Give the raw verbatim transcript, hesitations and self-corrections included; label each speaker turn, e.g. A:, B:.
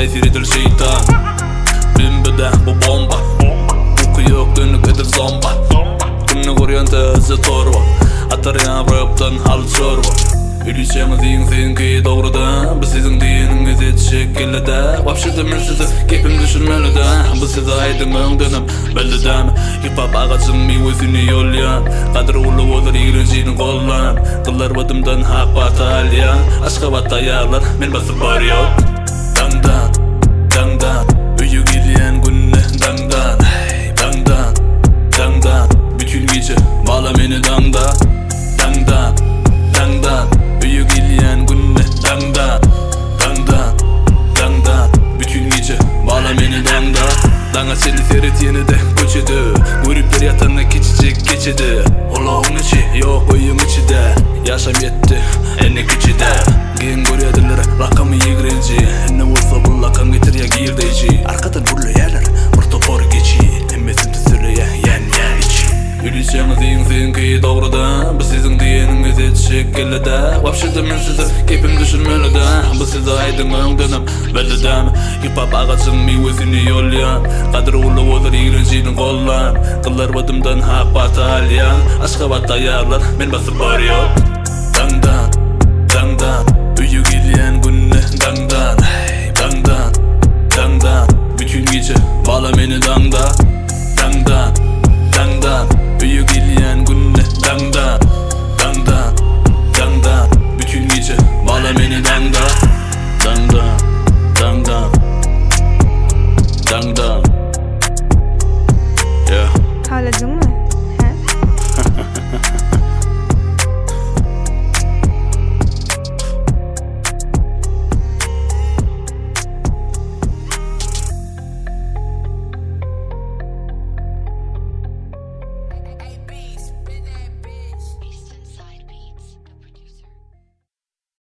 A: tesir eder şeytan. Bimbide bu bomba, bu yok dönük eder zomba. Günü koruyan tezi torba, atar yavraptan hal çorba. Ülüşemiz yiyin senki doğruda, bu sizin dininiz yetişik kellede. Vapşıda men sizi kepim düşünmeli de, bu size aydın öngdönüm belli demi. Hip hop ağacın mi özünü yolyan, kadr ulu olur iğrencinin kollan. Kıllar badımdan hak batalya, aşka batayarlar men basıp var yok. Dangdan, dangdan, büyü gidiyen günne dangdan. Dangdan, dangdan, bütün gece bağla beni dangdan. Dangdan, dangdan, büyü gidiyen günne dangdan. Dangdan, dangdan, bütün gece bağla beni dangdan. Danga seni seyret yeni de koçede, görüpler yatanla geçecek geçede. Olağın içi yok oyun içi de, yaşam yetti enne küçüde. Gen görüyediler rakamı yigrenci, ne olsa bu lakan getir ya girdeyci. Arkadan burlu yerler bir topor geçi, emmesin tüsürlüye yen yen içi. Ülüşemiz yiyin senki doğruda, bu sizin diyeniniz yetişik kellede. Vapşıda men sizi kepim düşünmeli de, bu size aydın öngdönüm belli demi. Hip hop ağacın mi özünü yolyan, kadr ulu olur iğrencinin kollan. Kıllar badımdan hak batalya, aşka batayarlar men basıp var yok. Dangdan, dangdan, büyü gidiyen günne